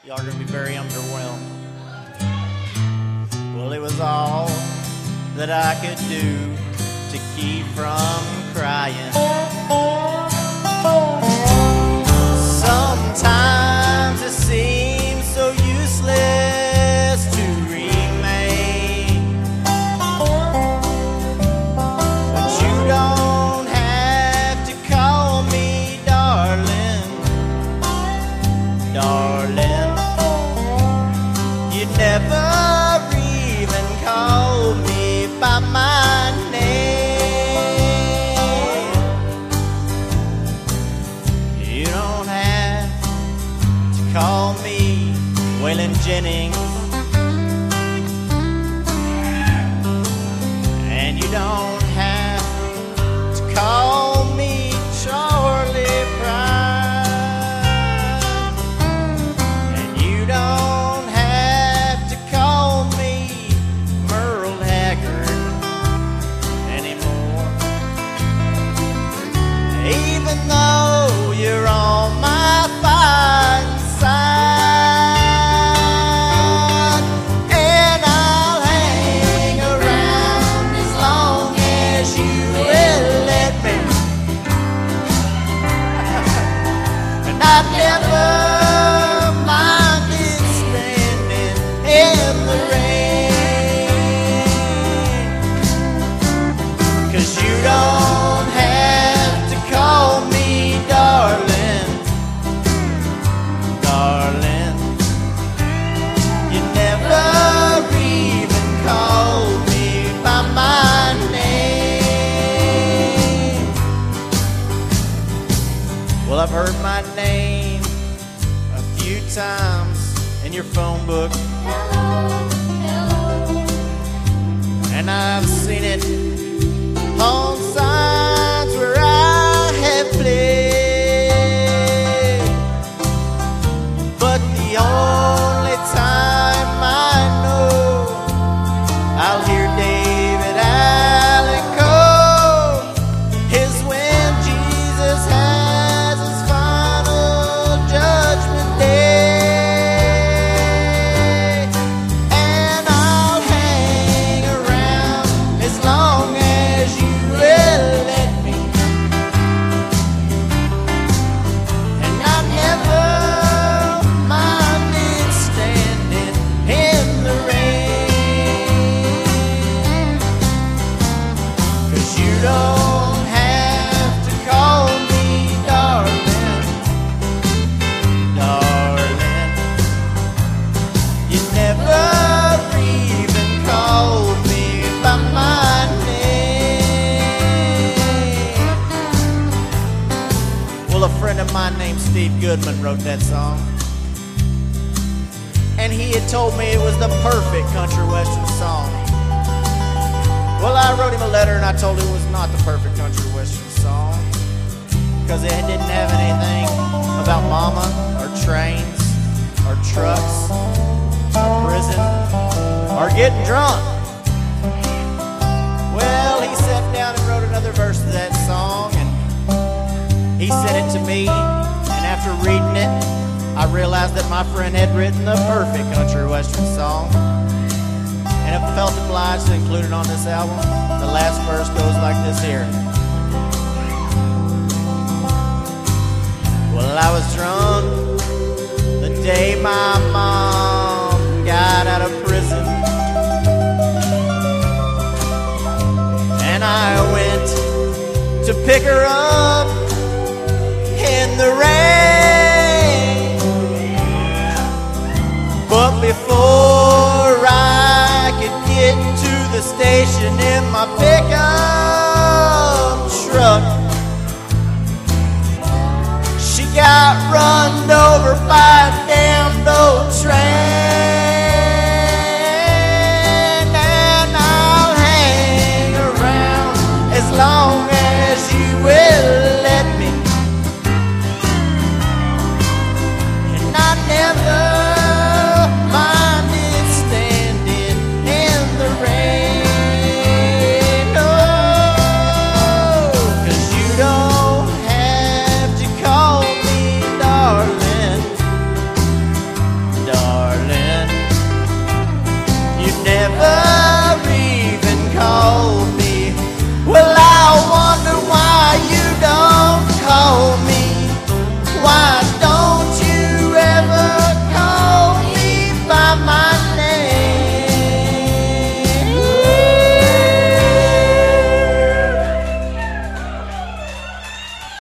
Y'all are going to be very underwhelmed. Well, it was all that I could do to keep from crying. Sometimes it seems so useless to remain, but you don't have to call me darling, darling. You never even call me by my name. You don't have to call me Waylon Jennings, and you don't have to call me Charlie Pride, and you don't have to call me Merle Haggard anymore, even though you're on my fine side. And I'll hang around as long as you will let me. And I've never minded standing in the rain, 'cause you don't have to call me darling, darling. You never even called me by my name. Well, I've heard my name a few times in your phone book, and I've seen it on signs where I have played. But the only time I know I'll hear David Allen Coe is when Jesus has his final judgment day. And I'll hang around as long as you will let me. And I've never minded standing in the rain, 'cause you don't have to call me darling, darling. You never even called me by my name. Well, a friend of mine named Steve Goodman wrote that song, and he had told me it was the perfect country western song. Well, I wrote him a letter and I told him it was not the perfect country western song, because it didn't have anything about mama or trains or trucks or prison or getting drunk. Well, he sat down and wrote another verse of that song, and he sent it to me, and after reading it, I realized that my friend had written the perfect country western song, and I felt obliged to include it on this album. The last verse goes like this here. Well, I was drunk the day my mom got out of prison, and I went to pick her up in the rain. But before I could get to the station in my pickup truck, she got run over by a damned old train. And I'll hang around as long as you will let me. And I never